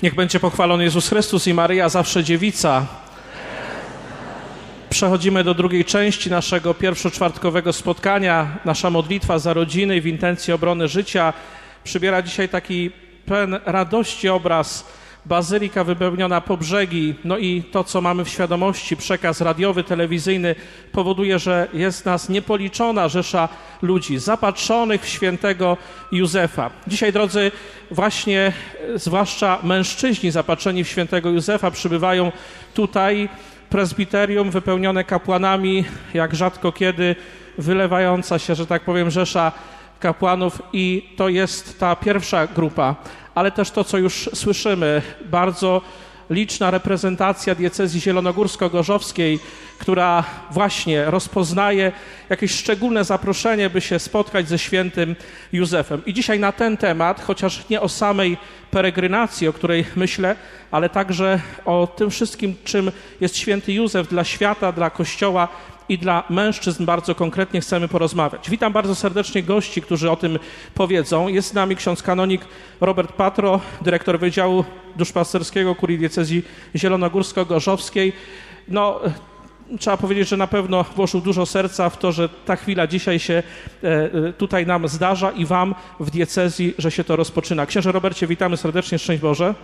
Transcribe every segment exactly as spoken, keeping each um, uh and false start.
Niech będzie pochwalony Jezus Chrystus i Maryja, zawsze dziewica. Przechodzimy do drugiej części naszego pierwszoczwartkowego spotkania. Nasza modlitwa za rodziny w intencji obrony życia przybiera dzisiaj taki pełen radości obraz. Bazylika wypełniona po brzegi, no i to, co mamy w świadomości, przekaz radiowy, telewizyjny, powoduje, że jest nas niepoliczona rzesza ludzi zapatrzonych w świętego Józefa. Dzisiaj, drodzy, właśnie zwłaszcza mężczyźni zapatrzeni w świętego Józefa przybywają tutaj, prezbiterium wypełnione kapłanami, jak rzadko kiedy wylewająca się, że tak powiem, rzesza kapłanów i to jest ta pierwsza grupa. Ale też to, co już słyszymy, bardzo liczna reprezentacja diecezji zielonogórsko-gorzowskiej, która właśnie rozpoznaje jakieś szczególne zaproszenie, by się spotkać ze świętym Józefem. I dzisiaj na ten temat, chociaż nie o samej peregrynacji, o której myślę, ale także o tym wszystkim, czym jest święty Józef dla świata, dla Kościoła i dla mężczyzn bardzo konkretnie chcemy porozmawiać. Witam bardzo serdecznie gości, którzy o tym powiedzą. Jest z nami ksiądz kanonik Robert Patro, dyrektor Wydziału Duszpasterskiego Kurii Diecezji Zielonogórsko-Gorzowskiej. No, trzeba powiedzieć, że na pewno włożył dużo serca w to, że ta chwila dzisiaj się tutaj nam zdarza i wam w diecezji, że się to rozpoczyna. Księże Robercie, witamy serdecznie, szczęść Boże.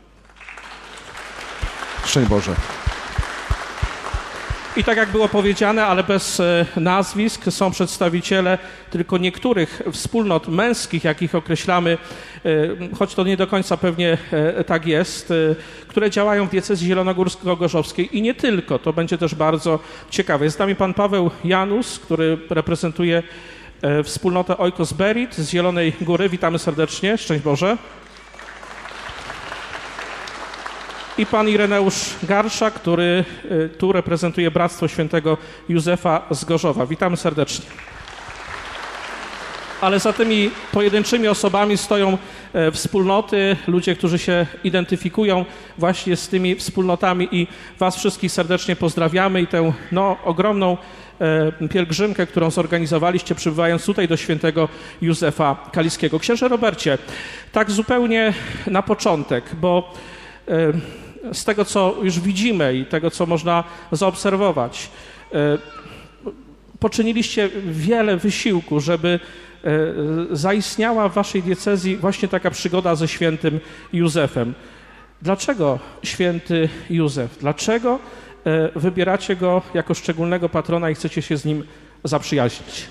Szczęść Boże. I tak jak było powiedziane, ale bez nazwisk, są przedstawiciele tylko niektórych wspólnot męskich, jakich określamy, choć to nie do końca pewnie tak jest, które działają w diecezji zielonogórsko-gorzowskiej i nie tylko. To będzie też bardzo ciekawe. Jest z nami pan Paweł Janus, który reprezentuje wspólnotę Oikos Berit z Zielonej Góry. Witamy serdecznie. Szczęść Boże. I pan Ireneusz Garsza, który tu reprezentuje Bractwo Świętego Józefa z Gorzowa. Witamy serdecznie. Ale za tymi pojedynczymi osobami stoją wspólnoty, ludzie, którzy się identyfikują właśnie z tymi wspólnotami i was wszystkich serdecznie pozdrawiamy i tę no, ogromną pielgrzymkę, którą zorganizowaliście, przybywając tutaj do świętego Józefa Kaliskiego. Księże Robercie, tak zupełnie na początek, bo z tego, co już widzimy i tego, co można zaobserwować, poczyniliście wiele wysiłku, żeby zaistniała w waszej diecezji właśnie taka przygoda ze świętym Józefem. Dlaczego święty Józef? Dlaczego wybieracie go jako szczególnego patrona i chcecie się z nim zaprzyjaźnić?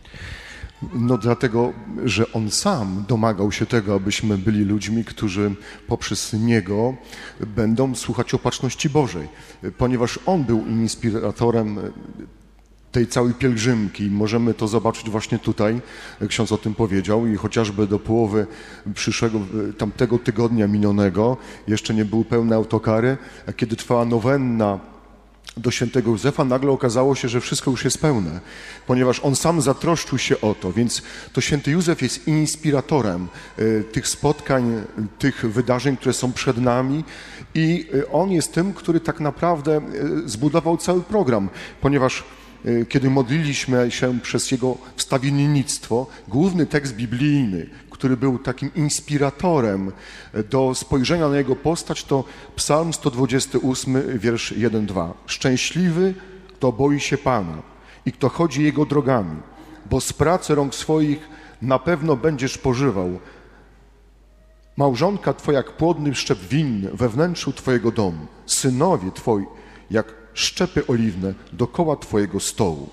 No dlatego, że on sam domagał się tego, abyśmy byli ludźmi, którzy poprzez niego będą słuchać opatrzności Bożej. Ponieważ on był inspiratorem tej całej pielgrzymki. Możemy to zobaczyć właśnie tutaj, ksiądz o tym powiedział i chociażby do połowy przyszłego, tamtego tygodnia minionego jeszcze nie były pełne autokary, a kiedy trwała nowenna do świętego Józefa, nagle okazało się, że wszystko już jest pełne, ponieważ on sam zatroszczył się o to, więc to święty Józef jest inspiratorem y, tych spotkań, tych wydarzeń, które są przed nami i y, on jest tym, który tak naprawdę y, zbudował cały program, ponieważ y, kiedy modliliśmy się przez jego wstawiennictwo, główny tekst biblijny, który był takim inspiratorem do spojrzenia na jego postać, to Psalm sto dwudziesty ósmy, wiersz jeden dwa. Szczęśliwy, kto boi się Pana i kto chodzi Jego drogami, bo z pracy rąk swoich na pewno będziesz pożywał. Małżonka Twoja jak płodny szczep winny we wnętrzu Twojego domu, synowie Twoi jak szczepy oliwne dokoła Twojego stołu.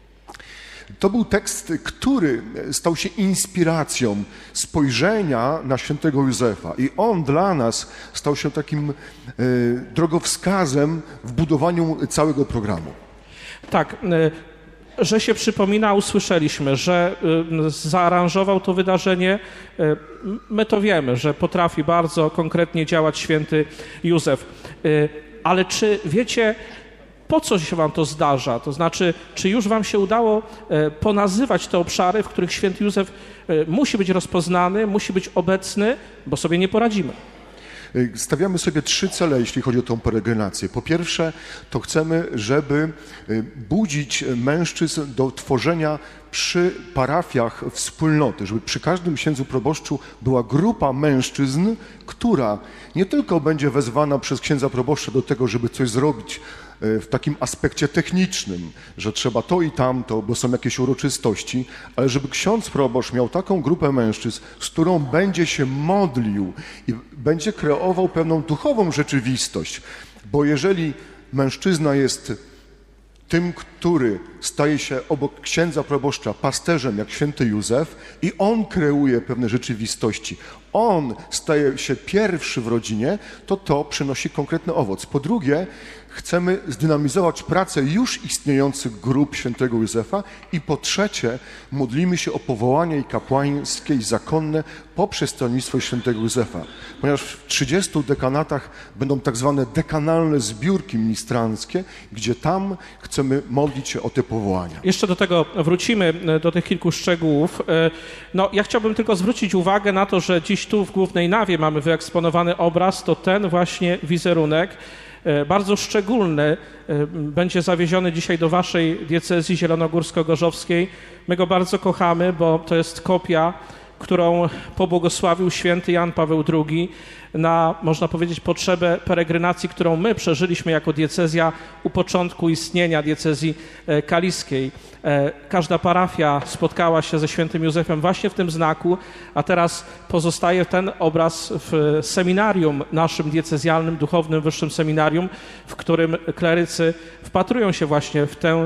To był tekst, który stał się inspiracją spojrzenia na świętego Józefa i on dla nas stał się takim e, drogowskazem w budowaniu całego programu. Tak, e, że się przypomina, usłyszeliśmy, że e, zaaranżował to wydarzenie. E, my to wiemy, że potrafi bardzo konkretnie działać święty Józef. E, ale czy wiecie, po co się wam to zdarza? To znaczy, czy już wam się udało e, ponazywać te obszary, w których święty Józef e, musi być rozpoznany, musi być obecny, bo sobie nie poradzimy? Stawiamy sobie trzy cele, jeśli chodzi o tą peregrinację. Po pierwsze, to chcemy, żeby budzić mężczyzn do tworzenia przy parafiach wspólnoty, żeby przy każdym księdzu proboszczu była grupa mężczyzn, która nie tylko będzie wezwana przez księdza proboszcza do tego, żeby coś zrobić w takim aspekcie technicznym, że trzeba to i tamto, bo są jakieś uroczystości, ale żeby ksiądz proboszcz miał taką grupę mężczyzn, z którą będzie się modlił i będzie kreował pewną duchową rzeczywistość. Bo jeżeli mężczyzna jest tym, który staje się obok księdza proboszcza pasterzem, jak święty Józef, i on kreuje pewne rzeczywistości, on staje się pierwszy w rodzinie, to to przynosi konkretny owoc. Po drugie, chcemy zdynamizować pracę już istniejących grup świętego Józefa i po trzecie, modlimy się o powołanie i kapłańskie i zakonne poprzez stronnictwo świętego Józefa. Ponieważ w trzydziestu dekanatach będą tak zwane dekanalne zbiórki ministranckie, gdzie tam chcemy modlić się o te powołania. Jeszcze do tego wrócimy, do tych kilku szczegółów. No, ja chciałbym tylko zwrócić uwagę na to, że dziś tu w głównej nawie mamy wyeksponowany obraz, to ten właśnie wizerunek, bardzo szczególny, będzie zawieziony dzisiaj do waszej diecezji zielonogórsko-gorzowskiej. My go bardzo kochamy, bo to jest kopia, którą pobłogosławił święty Jan Paweł drugi na, można powiedzieć, potrzebę peregrinacji, którą my przeżyliśmy jako diecezja u początku istnienia diecezji kaliskiej. Każda parafia spotkała się ze świętym Józefem właśnie w tym znaku, a teraz pozostaje ten obraz w seminarium naszym diecezjalnym, duchownym wyższym seminarium, w którym klerycy wpatrują się właśnie w tę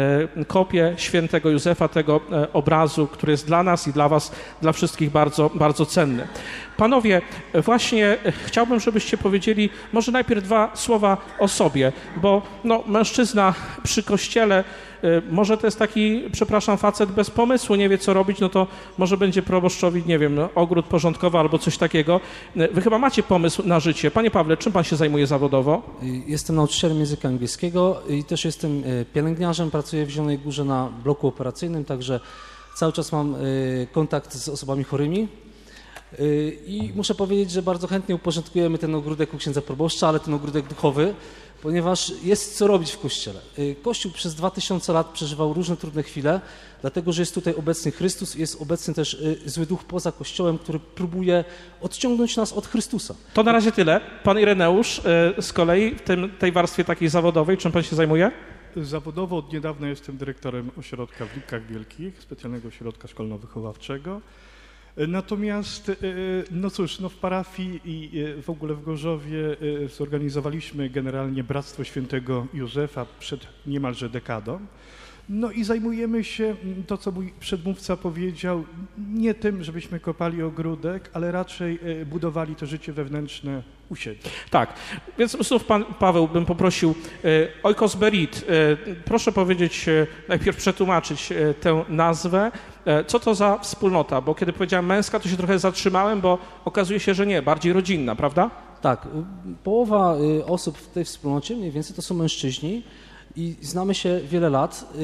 kopię świętego Józefa, tego obrazu, który jest dla nas i dla was, dla wszystkich bardzo, bardzo cenny. Panowie, właśnie chciałbym, żebyście powiedzieli może najpierw dwa słowa o sobie, bo no, mężczyzna przy kościele, może to jest taki, przepraszam, facet bez pomysłu, nie wie co robić, no to może będzie proboszczowi, nie wiem, ogród porządkowy albo coś takiego. Wy chyba macie pomysł na życie. Panie Pawle, czym pan się zajmuje zawodowo? Jestem nauczycielem języka angielskiego i też jestem pielęgniarzem, pracuję w Zielonej Górze na bloku operacyjnym, także cały czas mam kontakt z osobami chorymi. I muszę powiedzieć, że bardzo chętnie uporządkujemy ten ogródek u księdza proboszcza, ale ten ogródek duchowy, ponieważ jest co robić w Kościele. Kościół przez dwa tysiące lat przeżywał różne trudne chwile, dlatego że jest tutaj obecny Chrystus i jest obecny też zły duch poza Kościołem, który próbuje odciągnąć nas od Chrystusa. To na razie tyle. Pan Ireneusz z kolei w tym, tej warstwie takiej zawodowej, czym pan się zajmuje? Zawodowo od niedawna jestem dyrektorem ośrodka w Lipkach Wielkich, specjalnego ośrodka szkolno-wychowawczego. Natomiast, no cóż, no w parafii i w ogóle w Gorzowie zorganizowaliśmy generalnie Bractwo Świętego Józefa przed niemalże dekadą. No i zajmujemy się, to co mój przedmówca powiedział, nie tym, żebyśmy kopali ogródek, ale raczej budowali to życie wewnętrzne u siebie. Tak, więc znów pan Paweł bym poprosił, Oikos Berit, proszę powiedzieć, najpierw przetłumaczyć tę nazwę. Co to za wspólnota? Bo kiedy powiedziałem męska, to się trochę zatrzymałem, bo okazuje się, że nie, bardziej rodzinna, prawda? Tak, połowa osób w tej wspólnocie mniej więcej to są mężczyźni i znamy się wiele lat.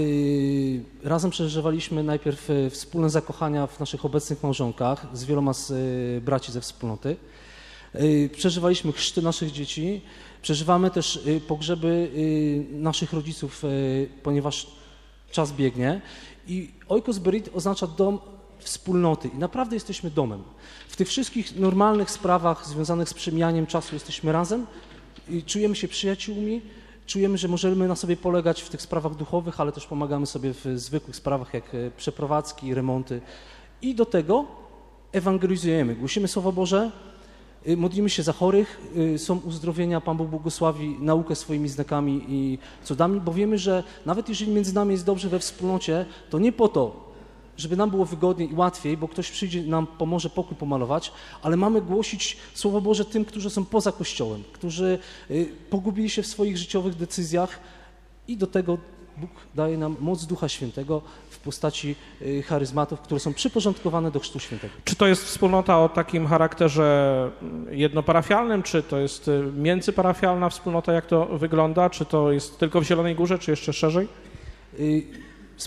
Razem przeżywaliśmy najpierw wspólne zakochania w naszych obecnych małżonkach z wieloma z braci ze wspólnoty. Przeżywaliśmy chrzty naszych dzieci, przeżywamy też pogrzeby naszych rodziców, ponieważ czas biegnie. I Oikos Berit oznacza dom wspólnoty i naprawdę jesteśmy domem. W tych wszystkich normalnych sprawach związanych z przemijaniem czasu jesteśmy razem i czujemy się przyjaciółmi, czujemy, że możemy na sobie polegać w tych sprawach duchowych, ale też pomagamy sobie w zwykłych sprawach jak przeprowadzki, remonty. I do tego ewangelizujemy, głosimy Słowo Boże, modlimy się za chorych, są uzdrowienia, Pan Bóg błogosławi naukę swoimi znakami i cudami, bo wiemy, że nawet jeżeli między nami jest dobrze we wspólnocie, to nie po to, żeby nam było wygodniej i łatwiej, bo ktoś przyjdzie nam pomoże pokój pomalować, ale mamy głosić Słowo Boże tym, którzy są poza Kościołem, którzy pogubili się w swoich życiowych decyzjach i do tego Bóg daje nam moc Ducha Świętego w postaci charyzmatów, które są przyporządkowane do Chrztu Świętego. Czy to jest wspólnota o takim charakterze jednoparafialnym, czy to jest międzyparafialna wspólnota, jak to wygląda? Czy to jest tylko w Zielonej Górze, czy jeszcze szerzej?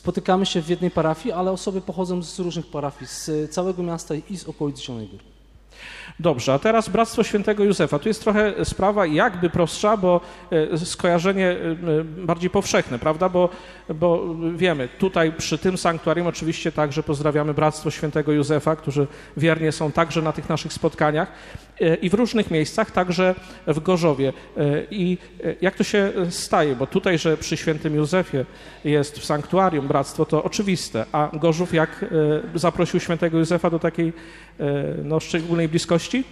Spotykamy się w jednej parafii, ale osoby pochodzą z różnych parafii, z całego miasta i z okolic Zielonej Góry. Dobrze, a teraz Bractwo Świętego Józefa. Tu jest trochę sprawa jakby prostsza, bo skojarzenie bardziej powszechne, prawda? Bo, bo wiemy, tutaj przy tym sanktuarium oczywiście także pozdrawiamy Bractwo Świętego Józefa, którzy wiernie są także na tych naszych spotkaniach i w różnych miejscach, także w Gorzowie. I jak to się staje? Bo tutaj, że przy Świętym Józefie jest w sanktuarium bractwo, to oczywiste, a Gorzów jak zaprosił Świętego Józefa do takiej no, szczególnej bliskości?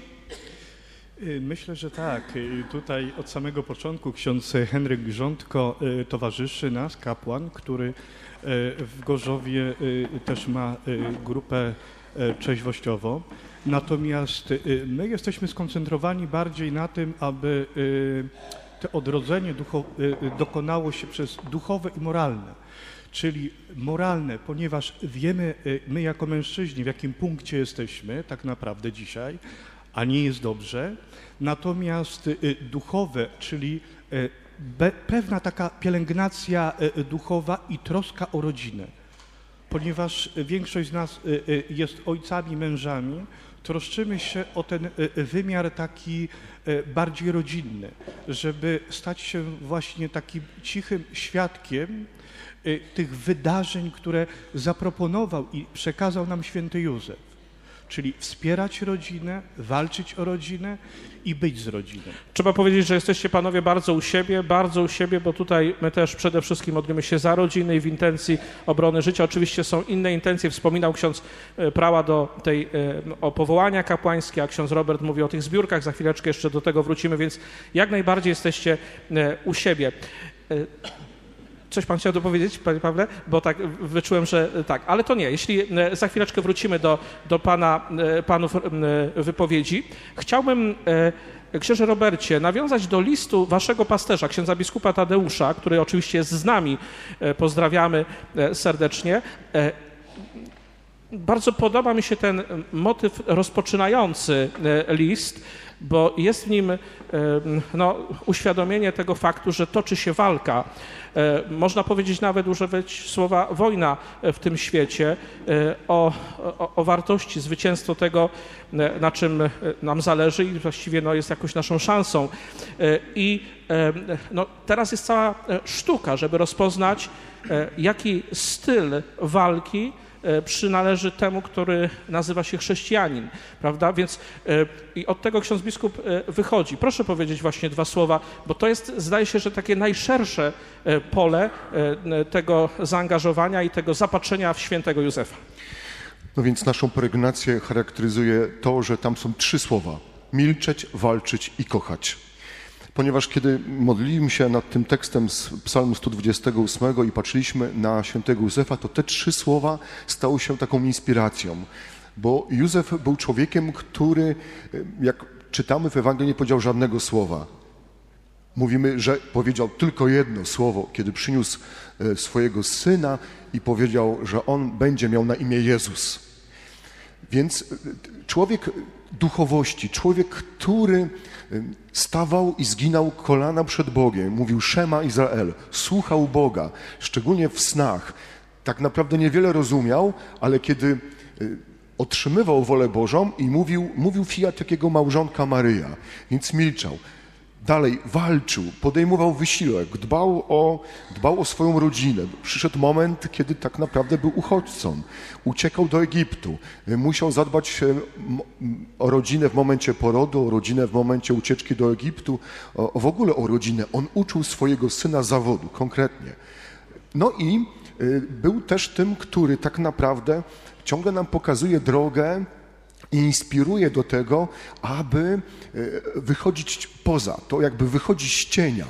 Myślę, że tak. Tutaj od samego początku ksiądz Henryk Grządko towarzyszy nas, kapłan, który w Gorzowie też ma grupę trzeźwościową. Natomiast my jesteśmy skoncentrowani bardziej na tym, aby to odrodzenie ducho, dokonało się przez duchowe i moralne. Czyli moralne, ponieważ wiemy my jako mężczyźni, w jakim punkcie jesteśmy tak naprawdę dzisiaj, a nie jest dobrze. Natomiast duchowe, czyli pewna taka pielęgnacja duchowa i troska o rodzinę. Ponieważ większość z nas jest ojcami, mężami, troszczymy się o ten wymiar taki bardziej rodzinny, żeby stać się właśnie takim cichym świadkiem tych wydarzeń, które zaproponował i przekazał nam święty Józef. Czyli wspierać rodzinę, walczyć o rodzinę i być z rodziną. Trzeba powiedzieć, że jesteście panowie bardzo u siebie, bardzo u siebie, bo tutaj my też przede wszystkim modlimy się za rodzinę i w intencji obrony życia. Oczywiście są inne intencje. Wspominał ksiądz prała do tej o powołania kapłańskie, a ksiądz Robert mówi o tych zbiórkach. Za chwileczkę jeszcze do tego wrócimy, więc jak najbardziej jesteście u siebie. Coś pan chciał dopowiedzieć, panie Pawle? Bo tak wyczułem, że tak, ale to nie. Jeśli za chwileczkę wrócimy do, do pana, panów wypowiedzi, chciałbym, księże Robercie, nawiązać do listu waszego pasterza, księdza biskupa Tadeusza, który oczywiście jest z nami, pozdrawiamy serdecznie. Bardzo podoba mi się ten motyw rozpoczynający list, bo jest w nim no, uświadomienie tego faktu, że toczy się walka. Można powiedzieć nawet, używać słowa wojna w tym świecie, o, o, o wartości, zwycięstwo tego, na czym nam zależy i właściwie no, jest jakąś naszą szansą. I no, teraz jest cała sztuka, żeby rozpoznać, jaki styl walki przynależy temu, który nazywa się chrześcijanin, prawda? Więc i od tego ksiądz biskup wychodzi. Proszę powiedzieć właśnie dwa słowa, bo to jest, zdaje się, że takie najszersze pole tego zaangażowania i tego zapatrzenia w świętego Józefa. No więc naszą peregrynację charakteryzuje to, że tam są trzy słowa. Milczeć, walczyć i kochać. Ponieważ kiedy modliliśmy się nad tym tekstem z psalmu sto dwudziestego ósmego i patrzyliśmy na świętego Józefa, to te trzy słowa stały się taką inspiracją. Bo Józef był człowiekiem, który, jak czytamy w Ewangelii, nie powiedział żadnego słowa. Mówimy, że powiedział tylko jedno słowo, kiedy przyniósł swojego syna i powiedział, że on będzie miał na imię Jezus. Więc człowiek duchowości, człowiek, który stawał i zginał kolana przed Bogiem, mówił Szema Izrael, słuchał Boga, szczególnie w snach. Tak naprawdę niewiele rozumiał, ale kiedy otrzymywał wolę Bożą i mówił, mówił fiat jak jego małżonka Maryja, więc milczał. Dalej walczył, podejmował wysiłek, dbał o, dbał o swoją rodzinę. Przyszedł moment, kiedy tak naprawdę był uchodźcą. Uciekał do Egiptu. Musiał zadbać o rodzinę w momencie porodu, o rodzinę w momencie ucieczki do Egiptu, o, w ogóle o rodzinę. On uczył swojego syna zawodu, konkretnie. No i był też tym, który tak naprawdę ciągle nam pokazuje drogę i inspiruje do tego, aby wychodzić poza, to jakby wychodzi z cienia.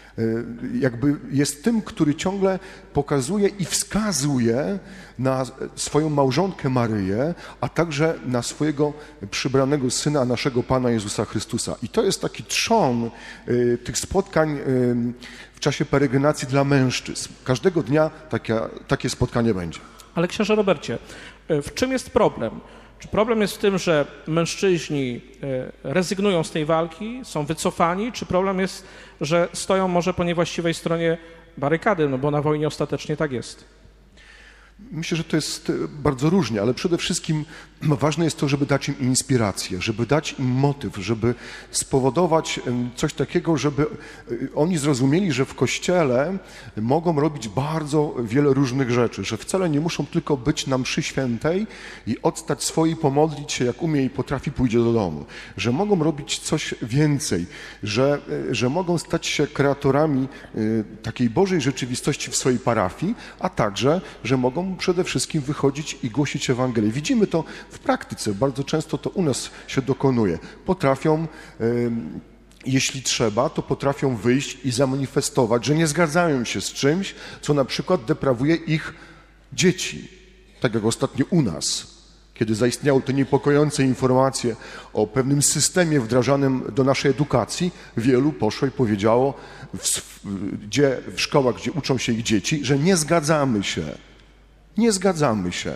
Jakby jest tym, który ciągle pokazuje i wskazuje na swoją małżonkę Maryję, a także na swojego przybranego syna, naszego Pana Jezusa Chrystusa. I to jest taki trzon tych spotkań w czasie peregrinacji dla mężczyzn. Każdego dnia takie, takie spotkanie będzie. Ale księże Robercie, w czym jest problem? Czy problem jest w tym, że mężczyźni rezygnują z tej walki, są wycofani, czy problem jest, że stoją może po niewłaściwej stronie barykady, no bo na wojnie ostatecznie tak jest? Myślę, że to jest bardzo różnie, ale przede wszystkim ważne jest to, żeby dać im inspirację, żeby dać im motyw, żeby spowodować coś takiego, żeby oni zrozumieli, że w Kościele mogą robić bardzo wiele różnych rzeczy, że wcale nie muszą tylko być na mszy świętej i odstać swoi, pomodlić się jak umie i potrafi, pójdzie do domu, że mogą robić coś więcej, że, że mogą stać się kreatorami takiej Bożej rzeczywistości w swojej parafii, a także, że mogą przede wszystkim wychodzić i głosić Ewangelię. Widzimy to w praktyce, bardzo często to u nas się dokonuje. Potrafią, jeśli trzeba, to potrafią wyjść i zamanifestować, że nie zgadzają się z czymś, co na przykład deprawuje ich dzieci. Tak jak ostatnio u nas, kiedy zaistniały te niepokojące informacje o pewnym systemie wdrażanym do naszej edukacji, wielu poszło i powiedziało, w, gdzie, w szkołach, gdzie uczą się ich dzieci, że nie zgadzamy się. Nie zgadzamy się.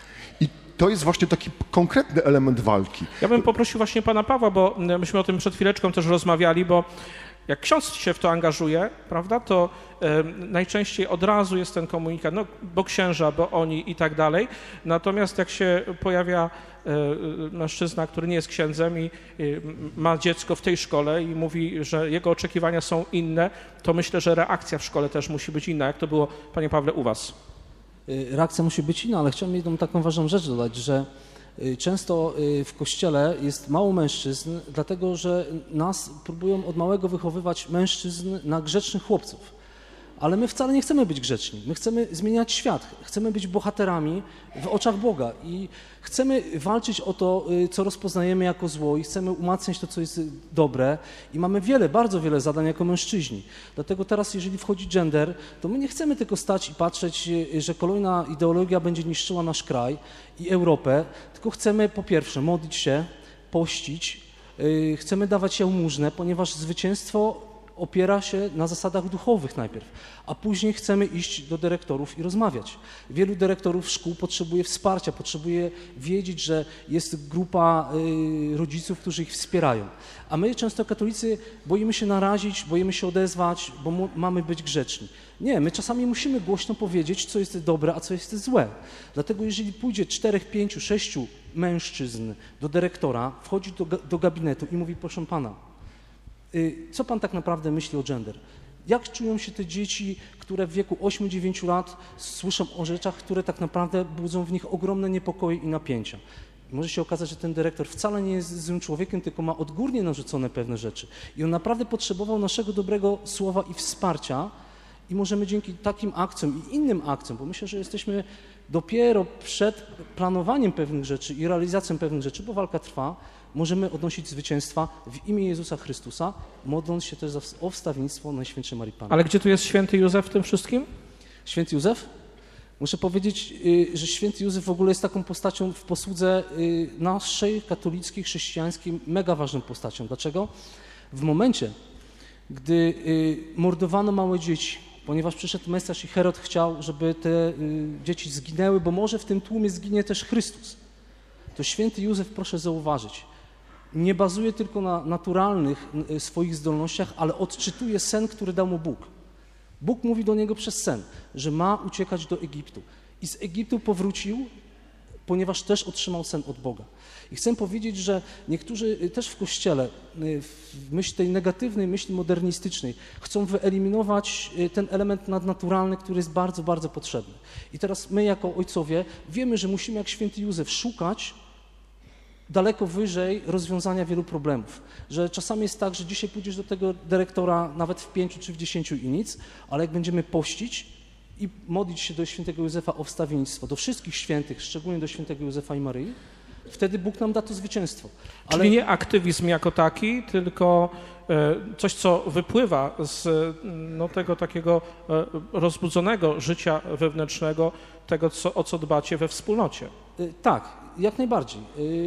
To jest właśnie taki konkretny element walki. Ja bym poprosił właśnie pana Pawła, bo myśmy o tym przed chwileczką też rozmawiali, bo jak ksiądz się w to angażuje, prawda, to e, najczęściej od razu jest ten komunikat, no bo księża, bo oni i tak dalej. Natomiast jak się pojawia e, mężczyzna, który nie jest księdzem i e, ma dziecko w tej szkole i mówi, że jego oczekiwania są inne, to myślę, że reakcja w szkole też musi być inna. Jak to było, panie Pawle, u was? Reakcja musi być inna, ale chciałbym jedną taką ważną rzecz dodać, że często w Kościele jest mało mężczyzn, dlatego że nas próbują od małego wychowywać mężczyzn na grzecznych chłopców. Ale my wcale nie chcemy być grzeczni. My chcemy zmieniać świat, chcemy być bohaterami w oczach Boga i chcemy walczyć o to, co rozpoznajemy jako zło i chcemy umacniać to, co jest dobre i mamy wiele, bardzo wiele zadań jako mężczyźni. Dlatego teraz, jeżeli wchodzi gender, to my nie chcemy tylko stać i patrzeć, że kolejna ideologia będzie niszczyła nasz kraj i Europę, tylko chcemy po pierwsze modlić się, pościć, chcemy dawać jałmużnę, ponieważ zwycięstwo opiera się na zasadach duchowych najpierw, a później chcemy iść do dyrektorów i rozmawiać. Wielu dyrektorów szkół potrzebuje wsparcia, potrzebuje wiedzieć, że jest grupa y, rodziców, którzy ich wspierają. A my często katolicy boimy się narazić, boimy się odezwać, bo mu, mamy być grzeczni. Nie, my czasami musimy głośno powiedzieć, co jest dobre, a co jest złe. Dlatego jeżeli pójdzie czterech, pięciu, sześciu mężczyzn do dyrektora, wchodzi do, do gabinetu i mówi, proszę pana, co pan tak naprawdę myśli o gender? Jak czują się te dzieci, które w wieku ośmiu dziewięciu lat słyszą o rzeczach, które tak naprawdę budzą w nich ogromne niepokoje i napięcia? Może się okazać, że ten dyrektor wcale nie jest złym człowiekiem, tylko ma odgórnie narzucone pewne rzeczy. I on naprawdę potrzebował naszego dobrego słowa i wsparcia i możemy dzięki takim akcjom i innym akcjom, bo myślę, że jesteśmy dopiero przed planowaniem pewnych rzeczy i realizacją pewnych rzeczy, bo walka trwa, możemy odnosić zwycięstwa w imię Jezusa Chrystusa, modląc się też o wstawiennictwo Najświętszej Marii Panny. Ale gdzie tu jest święty Józef w tym wszystkim? Święty Józef? Muszę powiedzieć, że święty Józef w ogóle jest taką postacią w posłudze naszej, katolickiej, chrześcijańskiej, mega ważną postacią. Dlaczego? W momencie, gdy mordowano małe dzieci, ponieważ przyszedł Mesjasz i Herod chciał, żeby te dzieci zginęły, bo może w tym tłumie zginie też Chrystus, to święty Józef, proszę zauważyć, nie bazuje tylko na naturalnych swoich zdolnościach, ale odczytuje sen, który dał mu Bóg. Bóg mówi do niego przez sen, że ma uciekać do Egiptu. I z Egiptu powrócił, ponieważ też otrzymał sen od Boga. I chcę powiedzieć, że niektórzy też w Kościele, w myśli tej negatywnej myśli modernistycznej, chcą wyeliminować ten element nadnaturalny, który jest bardzo, bardzo potrzebny. I teraz my jako ojcowie wiemy, że musimy jak święty Józef szukać daleko wyżej rozwiązania wielu problemów. Że czasami jest tak, że dzisiaj pójdziesz do tego dyrektora nawet w pięciu czy w dziesięciu i nic, ale jak będziemy pościć i modlić się do świętego Józefa o wstawiennictwo, do wszystkich świętych, szczególnie do świętego Józefa i Maryi, wtedy Bóg nam da to zwycięstwo. Ale... Czyli nie aktywizm jako taki, tylko coś, co wypływa z no, tego takiego rozbudzonego życia wewnętrznego, tego, co, o co dbacie we wspólnocie. Tak, jak najbardziej.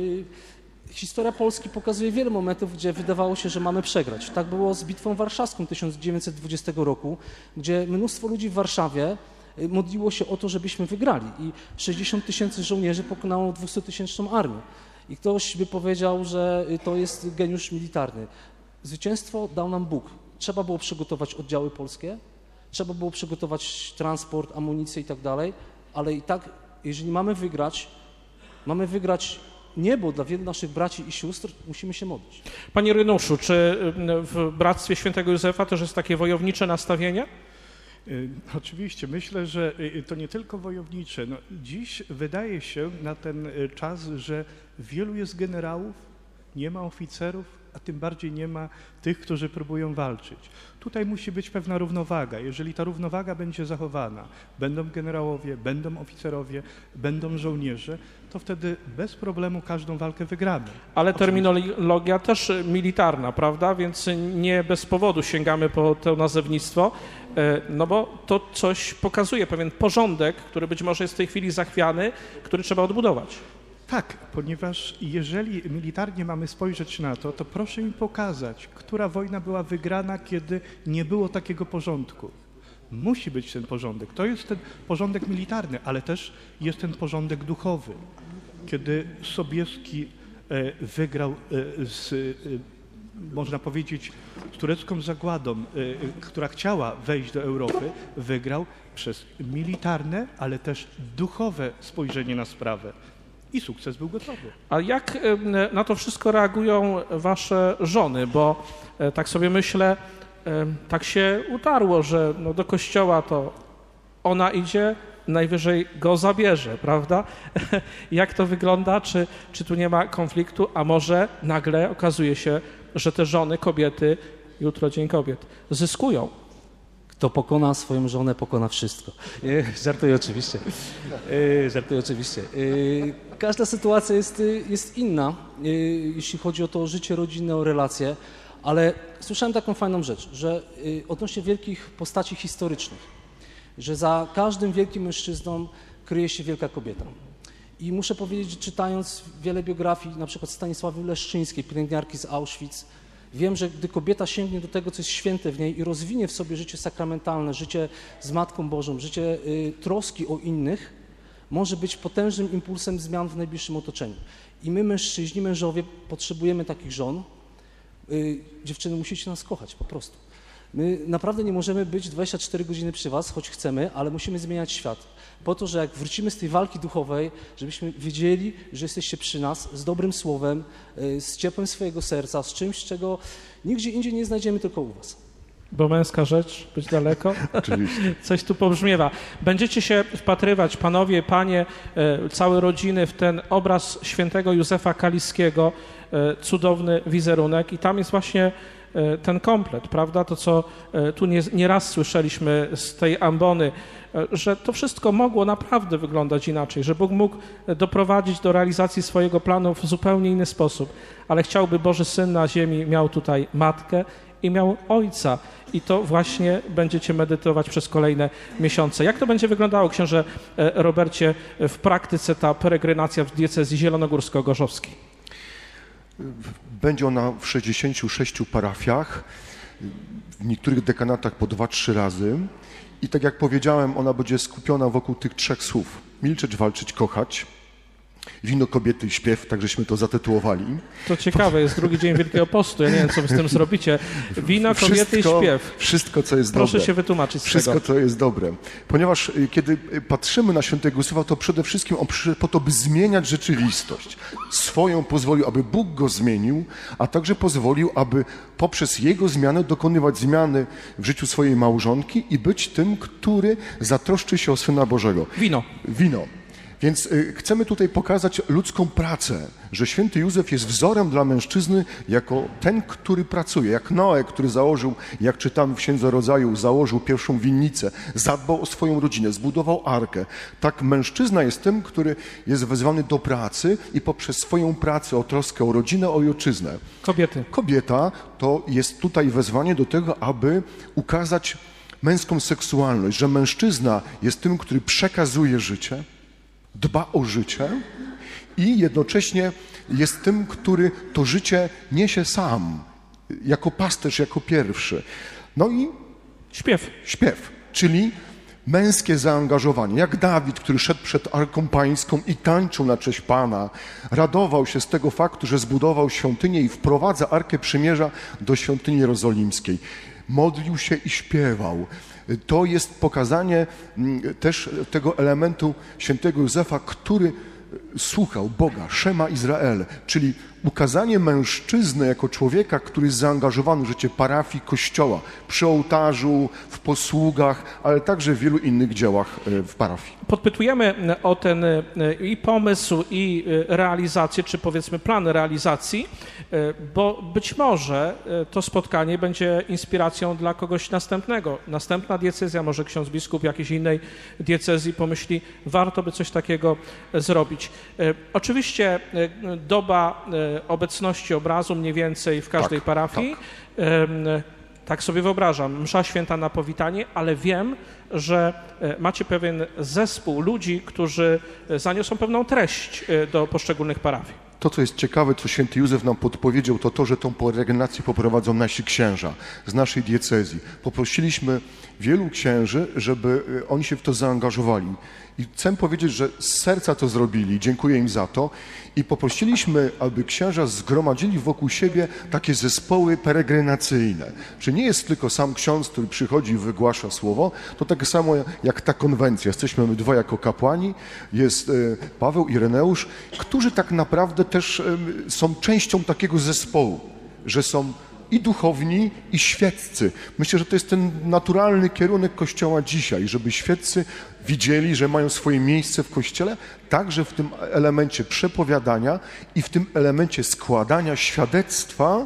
Historia Polski pokazuje wiele momentów, gdzie wydawało się, że mamy przegrać. Tak było z Bitwą Warszawską tysiąc dziewięćset dwudziestego roku, gdzie mnóstwo ludzi w Warszawie modliło się o to, żebyśmy wygrali i sześćdziesiąt tysięcy żołnierzy pokonało dwustutysięczną armię. I ktoś by powiedział, że to jest geniusz militarny. Zwycięstwo dał nam Bóg. Trzeba było przygotować oddziały polskie, trzeba było przygotować transport, amunicję i tak dalej, ale i tak, jeżeli mamy wygrać, mamy wygrać niebo dla wielu naszych braci i sióstr, musimy się modlić. Panie Irenuszu, czy w Bractwie Świętego Józefa też jest takie wojownicze nastawienie? Oczywiście, myślę, że to nie tylko wojownicze. No, dziś wydaje się na ten czas, że wielu jest generałów, nie ma oficerów, a tym bardziej nie ma tych, którzy próbują walczyć. Tutaj musi być pewna równowaga. Jeżeli ta równowaga będzie zachowana, będą generałowie, będą oficerowie, będą żołnierze, to wtedy bez problemu każdą walkę wygramy. Ale terminologia też militarna, prawda? Więc nie bez powodu sięgamy po to nazewnictwo, no bo to coś pokazuje, pewien porządek, który być może jest w tej chwili zachwiany, który trzeba odbudować. Tak, ponieważ jeżeli militarnie mamy spojrzeć na to, to proszę mi pokazać, która wojna była wygrana, kiedy nie było takiego porządku. Musi być ten porządek. To jest ten porządek militarny, ale też jest ten porządek duchowy. Kiedy Sobieski wygrał z, można powiedzieć, z turecką zagładą, która chciała wejść do Europy, wygrał przez militarne, ale też duchowe spojrzenie na sprawę. I sukces był gotowy. A jak na to wszystko reagują wasze żony? Bo tak sobie myślę, tak się utarło, że no do kościoła to ona idzie, najwyżej go zabierze, prawda? Jak to wygląda? Czy, czy tu nie ma konfliktu? A może nagle okazuje się, że te żony, kobiety, jutro Dzień Kobiet, zyskują? Kto pokona swoją żonę, pokona wszystko. Nie, żartuję oczywiście. E, żartuję oczywiście. E, każda sytuacja jest, jest inna, e, jeśli chodzi o to życie rodzinne, o relacje, ale słyszałem taką fajną rzecz, że e, odnośnie wielkich postaci historycznych, że za każdym wielkim mężczyzną kryje się wielka kobieta. I muszę powiedzieć, że czytając wiele biografii, na przykład Stanisławy Leszczyńskiej, pielęgniarki z Auschwitz, wiem, że gdy kobieta sięgnie do tego, co jest święte w niej i rozwinie w sobie życie sakramentalne, życie z Matką Bożą, życie y, troski o innych, może być potężnym impulsem zmian w najbliższym otoczeniu. I my, mężczyźni, mężowie, potrzebujemy takich żon. Y, dziewczyny, musicie nas kochać, po prostu. My naprawdę nie możemy być dwadzieścia cztery godziny przy was, choć chcemy, ale musimy zmieniać świat. Po to, że jak wrócimy z tej walki duchowej, żebyśmy wiedzieli, że jesteście przy nas z dobrym słowem, z ciepłem swojego serca, z czymś, czego nigdzie indziej nie znajdziemy, tylko u was. Bo męska rzecz, być daleko? Oczywiście. Coś tu pobrzmiewa. Będziecie się wpatrywać, panowie, panie, całe rodziny, w ten obraz świętego Józefa Kaliskiego, cudowny wizerunek i tam jest właśnie ten komplet, prawda? To, co tu nie, nie raz słyszeliśmy z tej ambony, że to wszystko mogło naprawdę wyglądać inaczej, że Bóg mógł doprowadzić do realizacji swojego planu w zupełnie inny sposób, ale chciałby Boży Syn na ziemi miał tutaj matkę i miał ojca. I to właśnie będziecie medytować przez kolejne miesiące. Jak to będzie wyglądało, księże Robercie, w praktyce ta peregrinacja w diecezji zielonogórsko-gorzowskiej? Będzie ona w sześćdziesięciu sześciu parafiach, w niektórych dekanatach po dwa, trzy razy. I tak jak powiedziałem, ona będzie skupiona wokół tych trzech słów. Milczeć, walczyć, kochać. Wino, kobiety i śpiew, tak żeśmy to zatytułowali. To ciekawe, jest drugi dzień Wielkiego Postu, ja nie wiem, co wy z tym zrobicie. Wino, kobiety wszystko, i śpiew. Wszystko, co jest Proszę dobre. się wytłumaczyć z Wszystko, tego. co jest dobre. Ponieważ kiedy patrzymy na świętego Józefa, to przede wszystkim on przyszedł po to, by zmieniać rzeczywistość. Swoją pozwolił, aby Bóg go zmienił, a także pozwolił, aby poprzez jego zmianę dokonywać zmiany w życiu swojej małżonki i być tym, który zatroszczy się o Syna Bożego. Wino. Wino. Więc y, chcemy tutaj pokazać ludzką pracę, że święty Józef jest wzorem dla mężczyzny jako ten, który pracuje, jak Noe, który założył, jak czytamy w Księdze Rodzaju, założył pierwszą winnicę, zadbał o swoją rodzinę, zbudował arkę. Tak mężczyzna jest tym, który jest wezwany do pracy i poprzez swoją pracę o troskę o rodzinę, o ojczyznę. Kobiety. Kobieta to jest tutaj wezwanie do tego, aby ukazać męską seksualność, że mężczyzna jest tym, który przekazuje życie, dba o życie i jednocześnie jest tym, który to życie niesie sam, jako pasterz, jako pierwszy. No i Śpiew. śpiew, czyli męskie zaangażowanie. Jak Dawid, który szedł przed Arką Pańską i tańczył na cześć Pana, radował się z tego faktu, że zbudował świątynię i wprowadza Arkę Przymierza do świątyni jerozolimskiej. Modlił się i śpiewał. To jest pokazanie też tego elementu świętego Józefa, który słuchał Boga, Szema Izrael, czyli ukazanie mężczyzny jako człowieka, który jest zaangażowany w życie parafii, kościoła, przy ołtarzu, w posługach, ale także w wielu innych działach w parafii. Podpytujemy o ten i pomysł, i realizację, czy powiedzmy plan realizacji, bo być może to spotkanie będzie inspiracją dla kogoś następnego. Następna diecezja, może ksiądz biskup jakiejś innej diecezji pomyśli, warto by coś takiego zrobić. Oczywiście doba obecności obrazu mniej więcej w każdej tak, parafii. Tak. tak sobie wyobrażam, msza święta na powitanie, ale wiem, że macie pewien zespół ludzi, którzy zaniosą pewną treść do poszczególnych parafii. To, co jest ciekawe, co święty Józef nam podpowiedział, to to, że tą peregrinację poprowadzą nasi księża z naszej diecezji. Poprosiliśmy wielu księży, żeby oni się w to zaangażowali. I chcę powiedzieć, że z serca to zrobili, dziękuję im za to. I poprosiliśmy, aby księża zgromadzili wokół siebie takie zespoły peregrinacyjne. Czy nie jest tylko sam ksiądz, który przychodzi i wygłasza słowo, to tak samo jak ta konwencja. Jesteśmy my dwa jako kapłani, jest Paweł i Ireneusz, którzy tak naprawdę też są częścią takiego zespołu, że są i duchowni, i świeccy. Myślę, że to jest ten naturalny kierunek Kościoła dzisiaj, żeby świeccy widzieli, że mają swoje miejsce w Kościele, także w tym elemencie przepowiadania i w tym elemencie składania świadectwa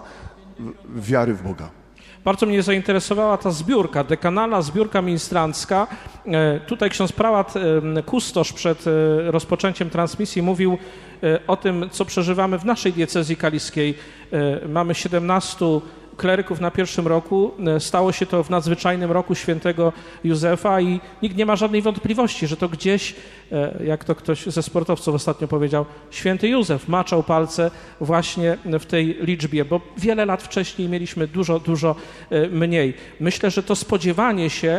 wiary w Boga. Bardzo mnie zainteresowała ta zbiórka, dekanalna zbiórka ministrancka. Tutaj ksiądz prałat kustosz przed rozpoczęciem transmisji mówił o tym, co przeżywamy w naszej diecezji kaliskiej. Mamy siedemnastu kleryków na pierwszym roku. Stało się to w nadzwyczajnym roku świętego Józefa i nikt nie ma żadnej wątpliwości, że to gdzieś, jak to ktoś ze sportowców ostatnio powiedział, święty Józef maczał palce właśnie w tej liczbie, bo wiele lat wcześniej mieliśmy dużo, dużo mniej. Myślę, że to spodziewanie się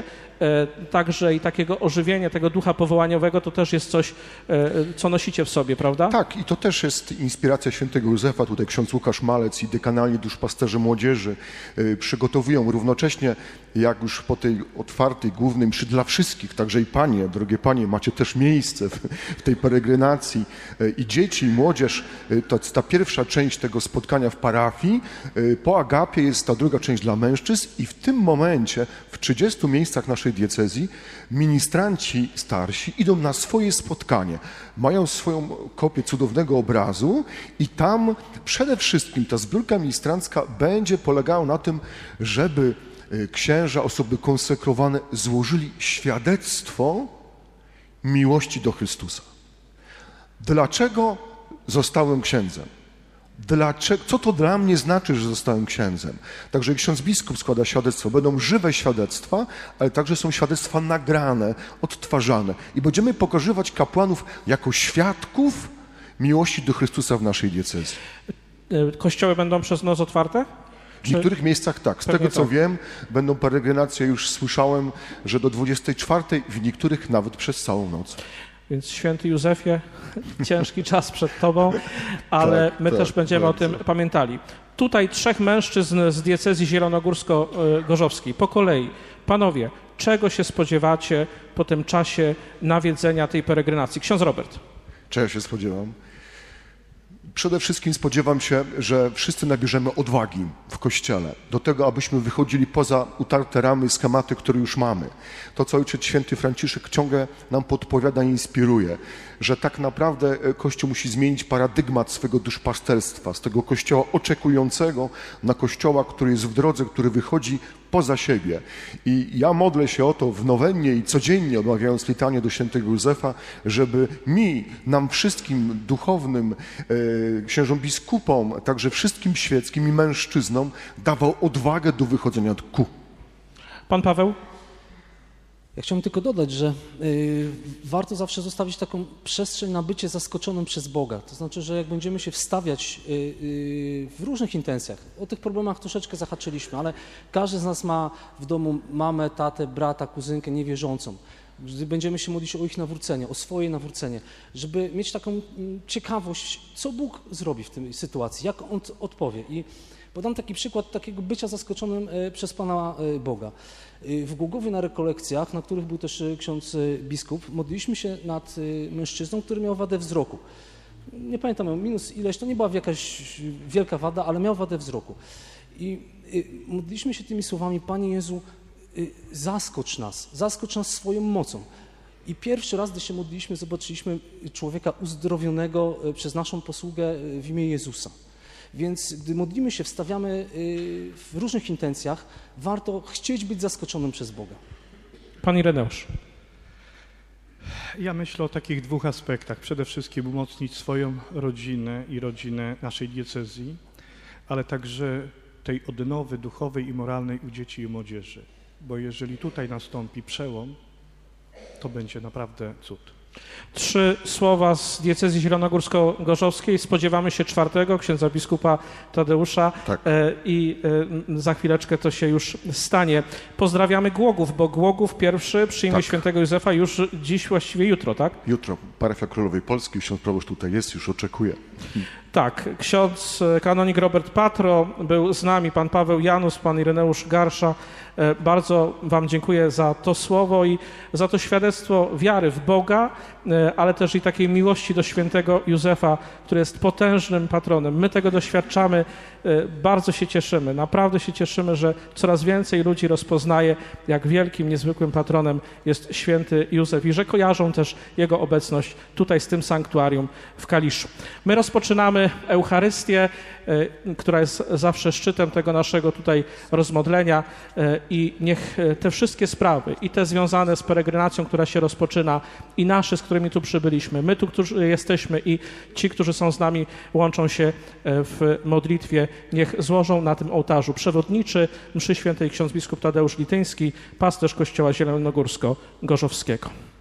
także i takiego ożywienia, tego ducha powołaniowego, to też jest coś, co nosicie w sobie, prawda? Tak, i to też jest inspiracja świętego Józefa. Tutaj ksiądz Łukasz Malec i dekanalni duszpasterze młodzieży przygotowują równocześnie, jak już po tej otwartej, głównej mszy dla wszystkich, także i panie, drogie panie, macie też miejsce w, w tej peregrinacji i dzieci, i młodzież, to jest ta pierwsza część tego spotkania w parafii. Po agapie jest ta druga część dla mężczyzn i w tym momencie w trzydziestu miejscach naszej diecezji ministranci starsi idą na swoje spotkanie. Mają swoją kopię cudownego obrazu i tam przede wszystkim ta zbiórka ministrancka będzie polegała na tym, żeby księża, osoby konsekrowane złożyli świadectwo miłości do Chrystusa. Dlaczego zostałem księdzem? Dlaczego, co to dla mnie znaczy, że zostałem księdzem? Także ksiądz biskup składa świadectwo. Będą żywe świadectwa, ale także są świadectwa nagrane, odtwarzane. I będziemy pokazywać kapłanów jako świadków miłości do Chrystusa w naszej diecezji. Kościoły będą przez noc otwarte? W niektórych miejscach tak. Z tego co tak. wiem, będą peregrinacje, już słyszałem, że do dwudziestej czwartej, w niektórych nawet przez całą noc. Więc święty Józefie, ciężki czas przed tobą, ale tak, my tak, też będziemy bardzo. o tym pamiętali. Tutaj trzech mężczyzn z diecezji zielonogórsko-gorzowskiej. Po kolei. Panowie, czego się spodziewacie po tym czasie nawiedzenia tej peregrinacji? Ksiądz Robert. Czego się spodziewam? Przede wszystkim spodziewam się, że wszyscy nabierzemy odwagi w Kościele do tego, abyśmy wychodzili poza utarte ramy, schematy, które już mamy. To, co Ojciec Święty Franciszek ciągle nam podpowiada i inspiruje, że tak naprawdę Kościół musi zmienić paradygmat swego duszpasterstwa, z tego Kościoła oczekującego na Kościoła, który jest w drodze, który wychodzi poza siebie. I ja modlę się o to w nowennie i codziennie odmawiając litanię do świętego Józefa, żeby mi, nam wszystkim duchownym, e, księżom biskupom, także wszystkim świeckim i mężczyznom dawał odwagę do wychodzenia ku. Pan Paweł? Ja chciałbym tylko dodać, że y, warto zawsze zostawić taką przestrzeń na bycie zaskoczonym przez Boga. To znaczy, że jak będziemy się wstawiać y, y, w różnych intencjach, o tych problemach troszeczkę zahaczyliśmy, ale każdy z nas ma w domu mamę, tatę, brata, kuzynkę niewierzącą. Gdy będziemy się modlić o ich nawrócenie, o swoje nawrócenie, żeby mieć taką ciekawość, co Bóg zrobi w tej sytuacji, jak On odpowie. I Podam taki przykład takiego bycia zaskoczonym przez Pana Boga. W Głogowie na rekolekcjach, na których był też ksiądz biskup, modliliśmy się nad mężczyzną, który miał wadę wzroku. Nie pamiętam, miał minus ileś, to nie była jakaś wielka wada, ale miał wadę wzroku. I modliliśmy się tymi słowami: Panie Jezu, zaskocz nas, zaskocz nas swoją mocą. I pierwszy raz, gdy się modliliśmy, zobaczyliśmy człowieka uzdrowionego przez naszą posługę w imię Jezusa. Więc gdy modlimy się, wstawiamy w różnych intencjach, warto chcieć być zaskoczonym przez Boga. Pan Ireneusz. Ja myślę o takich dwóch aspektach. Przede wszystkim umocnić swoją rodzinę i rodzinę naszej diecezji, ale także tej odnowy duchowej i moralnej u dzieci i młodzieży. Bo jeżeli tutaj nastąpi przełom, to będzie naprawdę cud. Trzy słowa z diecezji zielonogórsko-gorzowskiej. Spodziewamy się czwartego, księdza biskupa Tadeusza Tak. e, i e, za chwileczkę to się już stanie. Pozdrawiamy Głogów, bo Głogów pierwszy przyjmie Tak. świętego Józefa już dziś, właściwie jutro, tak? Jutro parafia Królowej Polski, ksiądz proboszcz tutaj jest, już oczekuje. Tak, ksiądz kanonik Robert Patro był z nami, pan Paweł Janus, pan Ireneusz Garsza. Bardzo wam dziękuję za to słowo i za to świadectwo wiary w Boga, ale też i takiej miłości do świętego Józefa, który jest potężnym patronem. My tego doświadczamy, bardzo się cieszymy, naprawdę się cieszymy, że coraz więcej ludzi rozpoznaje, jak wielkim, niezwykłym patronem jest święty Józef i że kojarzą też jego obecność tutaj z tym sanktuarium w Kaliszu. My rozpoczynamy Eucharystię, która jest zawsze szczytem tego naszego tutaj rozmodlenia i niech te wszystkie sprawy, i te związane z peregrinacją, która się rozpoczyna, i nasze, z którymi tu przybyliśmy, my tu, którzy jesteśmy, i ci, którzy są z nami, łączą się w modlitwie, niech złożą na tym ołtarzu. Przewodniczy mszy świętej ksiądz biskup Tadeusz Lityński, pasterz kościoła zielonogórsko-gorzowskiego.